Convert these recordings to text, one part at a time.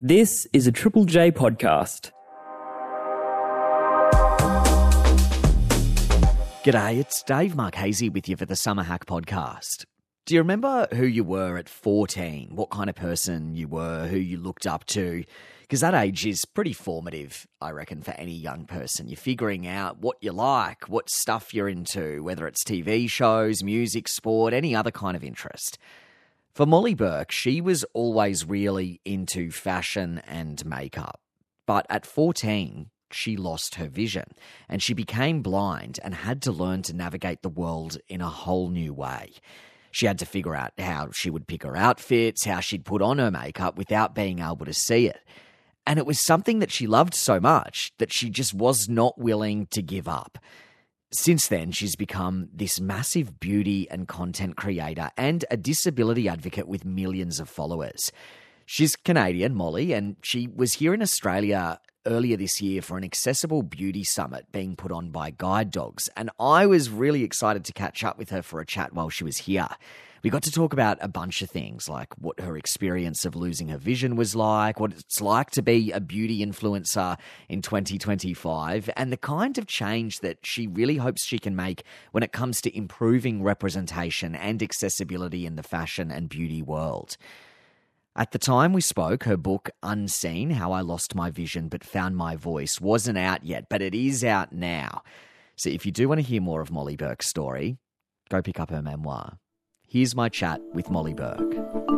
This is a Triple J podcast. G'day, it's Dave Marchese with you for the Summer Hack podcast. Do you remember who you were at 14? What kind of person you were, who you looked up to? Because that age is pretty formative, I reckon, for any young person. You're figuring out what you like, what stuff you're into, whether it's TV shows, music, sport, any other kind of interest. For Molly Burke, she was always really into fashion and makeup. But at 14, she lost her vision and she became blind and had to learn to navigate the world in a whole new way. She had to figure out how she would pick her outfits, how she'd put on her makeup without being able to see it. And it was something that she loved so much that she just was not willing to give up. Since then, she's become this massive beauty and content creator and a disability advocate with millions of followers. She's Canadian, Molly, and she was here in Australia earlier this year for an accessible beauty summit being put on by Guide Dogs, and I was really excited to catch up with her for a chat while she was here. We got to talk about a bunch of things, like what her experience of losing her vision was like, what it's like to be a beauty influencer in 2025, and the kind of change that she really hopes she can make when it comes to improving representation and accessibility in the fashion and beauty world. At the time we spoke, her book, Unseen, How I Lost My Vision But Found My Voice, wasn't out yet, but it is out now. So if you do want to hear more of Molly Burke's story, go pick up her memoir. Here's my chat with Molly Burke.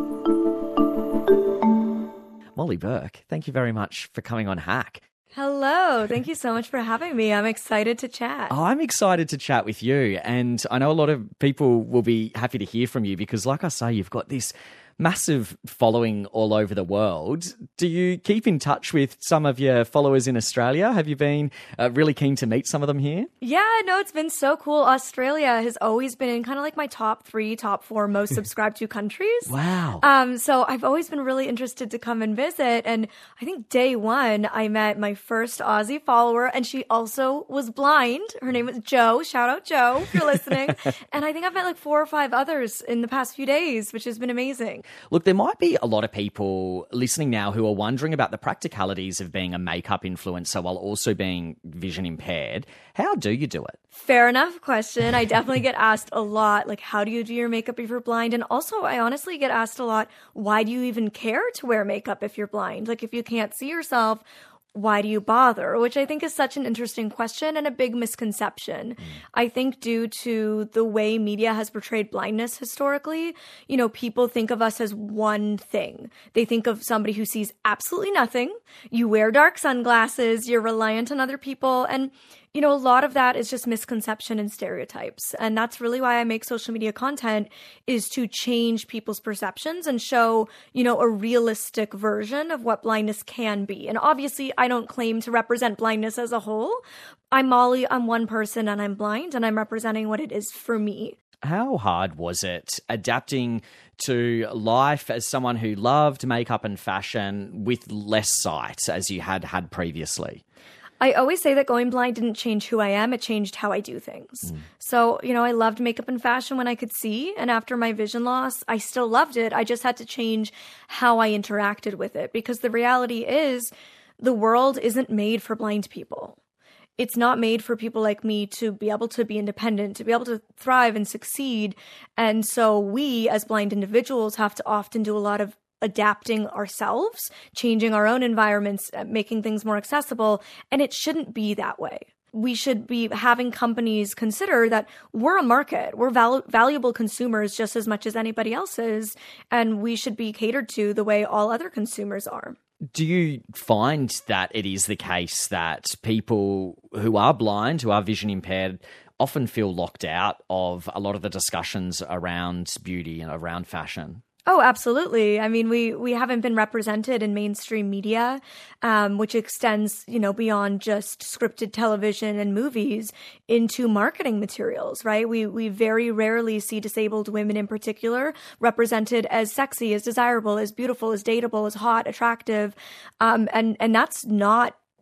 Molly Burke, thank you very much for coming on Hack. Hello. Thank you so much for having me. I'm excited to chat. I'm excited to chat with you, and I know a lot of people will be happy to hear from you because, like I say, you've got this massive following all over the world. Do you keep in touch with some of your followers in Australia? Have you been really keen to meet some of them here? Yeah, no, it's been so cool. Australia has always been in kind of like my top 4 most subscribed to countries. Wow. So I've always been really interested to come and visit. And I think day one, I met my first Aussie follower, and she also was blind. Her name was Jo. Shout out Jo if you're listening. And I think I've met like 4 or 5 others in the past few days, which has been amazing. Look, there might be a lot of people listening now who are wondering about the practicalities of being a makeup influencer while also being vision impaired. How do you do it? Fair enough question. I definitely get asked a lot, like, how do you do your makeup if you're blind? And also, I honestly get asked a lot, why do you even care to wear makeup if you're blind? Like, if you can't see yourself, why do you bother? Which I think is such an interesting question and a big misconception. I think due to the way media has portrayed blindness historically, you know, people think of us as one thing. They think of somebody who sees absolutely nothing. You wear dark sunglasses, you're reliant on other people, and you know, a lot of that is just misconception and stereotypes. And that's really why I make social media content, is to change people's perceptions and show, you know, a realistic version of what blindness can be. And obviously, I don't claim to represent blindness as a whole. I'm Molly, I'm one person and I'm blind, and I'm representing what it is for me. How hard was it adapting to life as someone who loved makeup and fashion with less sight as you had previously? I always say that going blind didn't change who I am. It changed how I do things. So, you know, I loved makeup and fashion when I could see. And after my vision loss, I still loved it. I just had to change how I interacted with it, because the reality is the world isn't made for blind people. It's not made for people like me to be able to be independent, to be able to thrive and succeed. And so we, as blind individuals, have to often do a lot of adapting ourselves, changing our own environments, making things more accessible. And it shouldn't be that way. We should be having companies consider that we're a market. We're valuable consumers just as much as anybody else is. And we should be catered to the way all other consumers are. Do you find that it is the case that people who are blind, who are vision impaired, often feel locked out of a lot of the discussions around beauty and around fashion? Oh, absolutely. I mean, we haven't been represented in mainstream media, which extends, you know, beyond just scripted television and movies into marketing materials, right? We very rarely see disabled women in particular represented as sexy, as desirable, as beautiful, as dateable, as hot, attractive. And that's not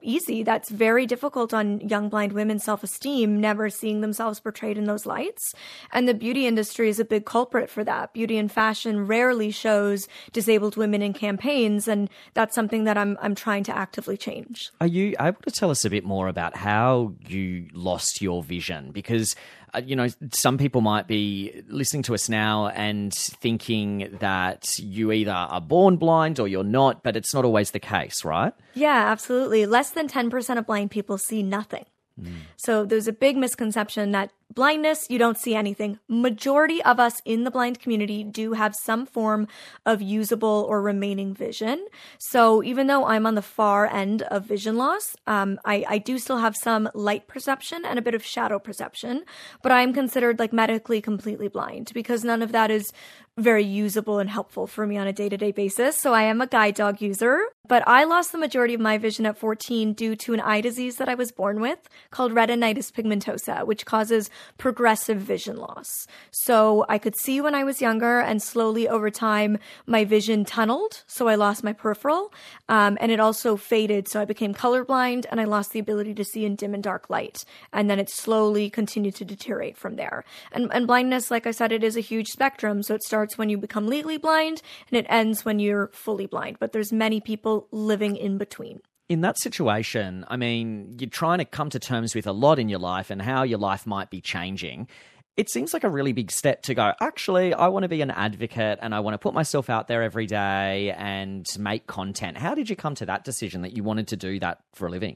easy. That's very difficult on young blind women's self-esteem, never seeing themselves portrayed in those lights. And the beauty industry is a big culprit for that. Beauty and fashion rarely shows disabled women in campaigns, and that's something that I'm trying to actively change. Are you able to tell us a bit more about how you lost your vision? Because some people might be listening to us now and thinking that you either are born blind or you're not, but it's not always the case, right? Yeah, absolutely. Less than 10% of blind people see nothing. So there's a big misconception that blindness, you don't see anything. Majority of us in the blind community do have some form of usable or remaining vision. So even though I'm on the far end of vision loss, I do still have some light perception and a bit of shadow perception, but I'm considered like medically completely blind because none of that is very usable and helpful for me on a day-to-day basis. So I am a guide dog user, but I lost the majority of my vision at 14 due to an eye disease that I was born with called retinitis pigmentosa, which causes progressive vision loss. So I could see when I was younger, and slowly over time, my vision tunneled. So I lost my peripheral, and it also faded. So I became colorblind and I lost the ability to see in dim and dark light. And then it slowly continued to deteriorate from there. And blindness, like I said, it is a huge spectrum. So it starts when you become legally blind and it ends when you're fully blind. But there's many people living in between. In that situation, I mean, you're trying to come to terms with a lot in your life and how your life might be changing. It seems like a really big step to go, actually, I want to be an advocate and I want to put myself out there every day and make content. How did you come to that decision that you wanted to do that for a living?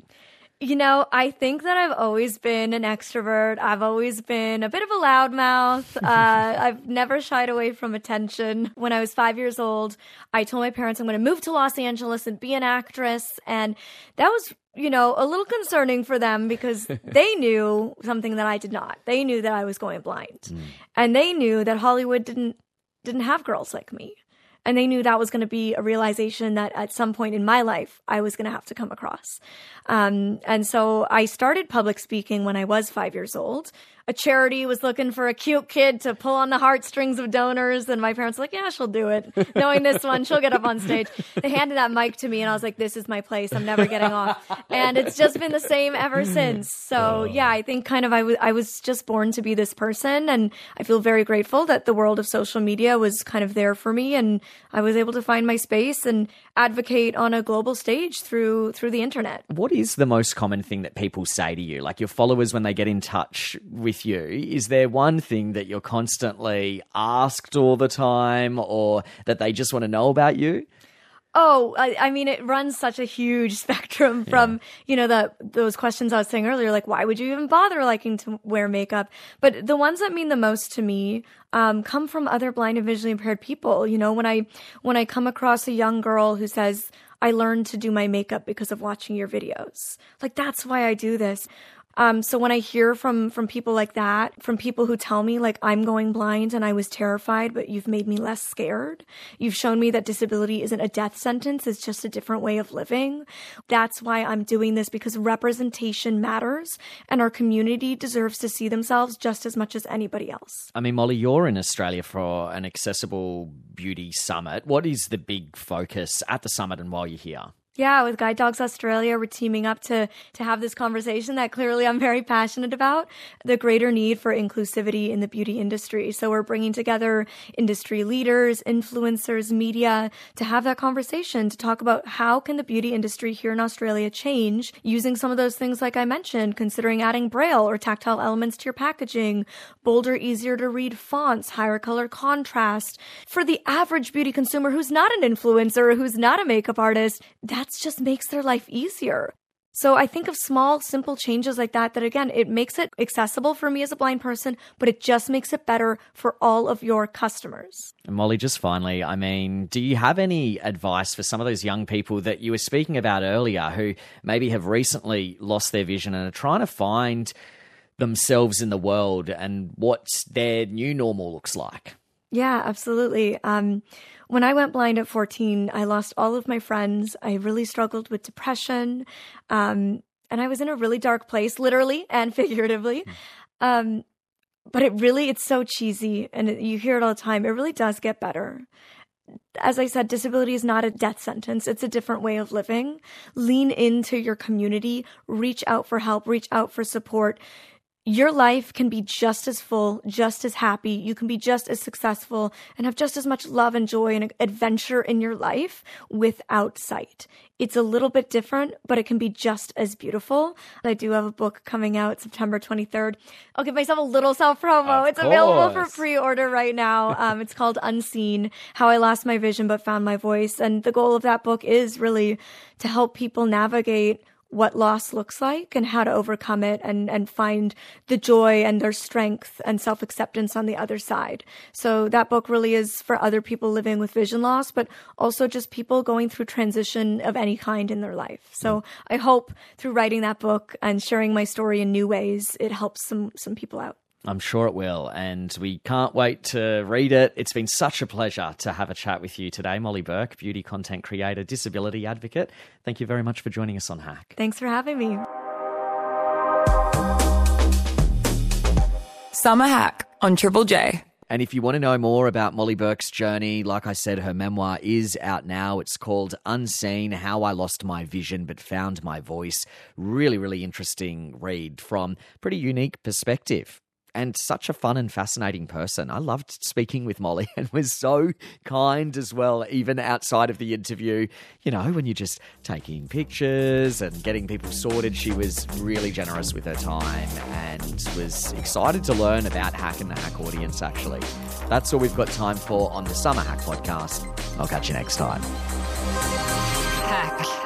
I think that I've always been an extrovert. I've always been a bit of a loudmouth. I've never shied away from attention. When I was 5 years old, I told my parents I'm going to move to Los Angeles and be an actress. And that was, a little concerning for them because they knew something that I did not. They knew that I was going blind. And they knew that Hollywood didn't have girls like me. And they knew that was going to be a realization that at some point in my life, I was going to have to come across. And so I started public speaking when I was 5 years old. A charity was looking for a cute kid to pull on the heartstrings of donors. And my parents were like, yeah, she'll do it. Knowing this one, she'll get up on stage. They handed that mic to me and I was like, this is my place. I'm never getting off. And it's just been the same ever since. So yeah, I think kind of I was just born to be this person. And I feel very grateful that the world of social media was kind of there for me. And I was able to find my space and advocate on a global stage through the internet. What is the most common thing that people say to you? Like your followers, when they get in touch with you, is there one thing that you're constantly asked all the time or that they just want to know about you? Oh, I mean, it runs such a huge spectrum from, those questions I was saying earlier, like, why would you even bother liking to wear makeup? But the ones that mean the most to me come from other blind and visually impaired people. When I come across a young girl who says, I learned to do my makeup because of watching your videos. Like, that's why I do this. So when I hear from people like that, from people who tell me like I'm going blind and I was terrified, but you've made me less scared. You've shown me that disability isn't a death sentence. It's just a different way of living. That's why I'm doing this, because representation matters and our community deserves to see themselves just as much as anybody else. I mean, Molly, you're in Australia for an accessible beauty summit. What is the big focus at the summit and while you're here? Yeah, with Guide Dogs Australia, we're teaming up to have this conversation that clearly I'm very passionate about, the greater need for inclusivity in the beauty industry. So we're bringing together industry leaders, influencers, media to have that conversation, to talk about how can the beauty industry here in Australia change using some of those things like I mentioned, considering adding braille or tactile elements to your packaging, bolder, easier to read fonts, higher color contrast. For the average beauty consumer who's not an influencer, who's not a makeup artist, that just makes their life easier. So I think of small, simple changes like that again, it makes it accessible for me as a blind person, but it just makes it better for all of your customers. And Molly, just finally, I mean, do you have any advice for some of those young people that you were speaking about earlier who maybe have recently lost their vision and are trying to find themselves in the world and what their new normal looks like? Yeah, absolutely. When I went blind at 14, I lost all of my friends. I really struggled with depression. And I was in a really dark place, literally and figuratively. But it's so cheesy and you hear it all the time. It really does get better. as I said, disability is not a death sentence. It's a different way of living. Lean into your community, reach out for help, reach out for support. Your life can be just as full, just as happy. You can be just as successful and have just as much love and joy and adventure in your life without sight. It's a little bit different, but it can be just as beautiful. I do have a book coming out September 23rd. I'll give myself a little self-promo. It's available for pre-order right now. It's called Unseen, How I Lost My Vision But Found My Voice. And the goal of that book is really to help people navigate what loss looks like and how to overcome it and find the joy and their strength and self-acceptance on the other side. So that book really is for other people living with vision loss, but also just people going through transition of any kind in their life. So I hope through writing that book and sharing my story in new ways, it helps some people out. I'm sure it will, and we can't wait to read it. It's been such a pleasure to have a chat with you today, Molly Burke, beauty content creator, disability advocate. Thank you very much for joining us on Hack. Thanks for having me. Summer Hack on Triple J. And if you want to know more about Molly Burke's journey, like I said, her memoir is out now. It's called Unseen, How I Lost My Vision But Found My Voice. Really, really interesting read from a pretty unique perspective. And such a fun and fascinating person. I loved speaking with Molly and was so kind as well, even outside of the interview. You know, when you're just taking pictures and getting people sorted, she was really generous with her time and was excited to learn about Hack and the Hack audience, actually. That's all we've got time for on the Summer Hack podcast. I'll catch you next time. Hack.